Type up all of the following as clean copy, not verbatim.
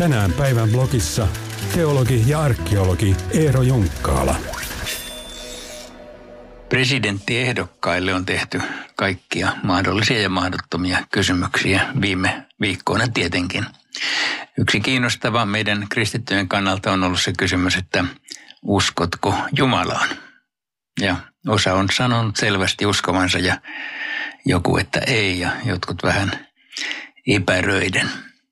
Tänään päivän blogissa teologi ja arkeologi Eero Junkkaala. Presidenttiehdokkaille on tehty kaikkia mahdollisia ja mahdottomia kysymyksiä viime viikkoina tietenkin. Yksi kiinnostava meidän kristittyjen kannalta on ollut se kysymys, että uskotko Jumalaan? Ja osa on sanonut selvästi uskovansa ja joku, että ei, ja jotkut vähän epäröiden.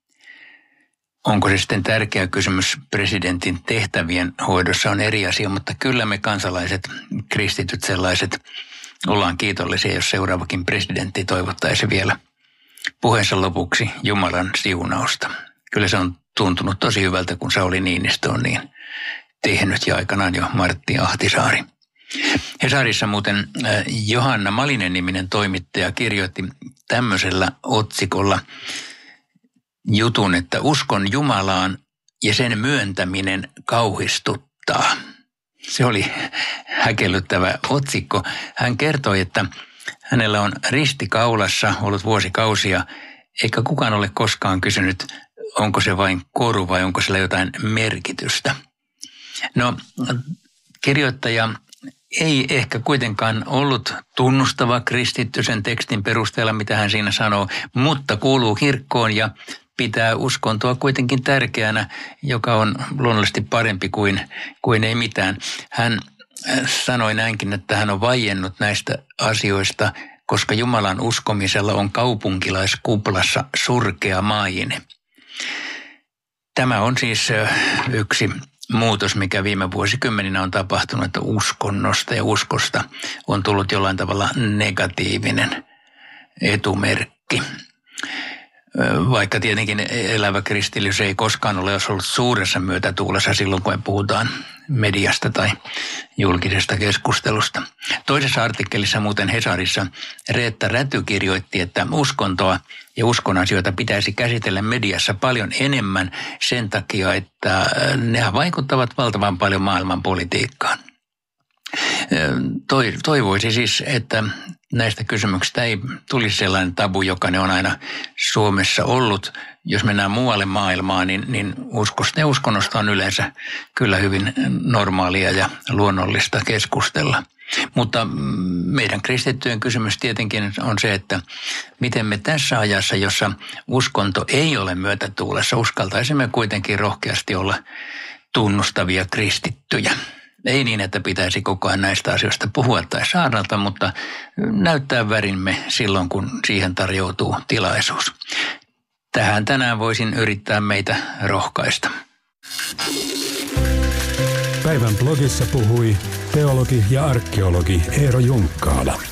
Onko se sitten tärkeä kysymys presidentin tehtävien hoidossa on eri asia, mutta kyllä me kansalaiset, kristityt sellaiset, ollaan kiitollisia, jos seuraavakin presidentti toivottaisi vielä puheensa lopuksi Jumalan siunausta. Kyllä se on tuntunut tosi hyvältä, kun Sauli Niinistö on niin tehnyt ja aikanaan jo Martti Ahtisaari. Hesarissa muuten Johanna Malinen-niminen toimittaja kirjoitti tämmöisellä otsikolla jutun, että uskon Jumalaan ja sen myöntäminen kauhistuttaa. Se oli häkellyttävä otsikko. Hän kertoi, että hänellä on risti kaulassa ollut vuosikausia, eikä kukaan ole koskaan kysynyt, onko se vain koru vai onko sillä jotain merkitystä. No, kirjoittaja ei ehkä kuitenkaan ollut tunnustava kristitty sen tekstin perusteella, mitä hän siinä sanoo, mutta kuuluu kirkkoon ja pitää uskontoa kuitenkin tärkeänä, joka on luonnollisesti parempi kuin ei mitään. Hän sanoi näinkin, että hän on vaiennut näistä asioista, koska Jumalan uskomisella on kaupunkilaiskuplassa surkea maine. Tämä on siis yksi muutos, mikä viime vuosikymmeninä on tapahtunut, että uskonnosta ja uskosta on tullut jollain tavalla negatiivinen etumerkki. Vaikka tietenkin elävä kristillisyys ei koskaan ole ollut suuressa myötätuulessa silloin, kun me puhutaan mediasta tai julkisesta keskustelusta. Toisessa artikkelissa muuten Hesarissa Reetta Räty kirjoitti, että uskontoa ja uskon asioita pitäisi käsitellä mediassa paljon enemmän sen takia, että ne vaikuttavat valtavan paljon maailman politiikkaan. Toivoisi siis, että näistä kysymyksistä ei tulisi sellainen tabu, joka ne on aina Suomessa ollut. Jos mennään muualle maailmaan, niin uskosta ja uskonnosta on yleensä kyllä hyvin normaalia ja luonnollista keskustella. Mutta meidän kristittyjen kysymys tietenkin on se, että miten me tässä ajassa, jossa uskonto ei ole myötätuulessa, uskaltaisimme kuitenkin rohkeasti olla tunnustavia kristittyjä. Ei niin, että pitäisi koko ajan näistä asioista puhua tai saarnalta, mutta näyttää värimme silloin, kun siihen tarjoutuu tilaisuus. Tähän tänään voisin yrittää meitä rohkaista. Päivän blogissa puhui teologi ja arkeologi Eero Junkkaala.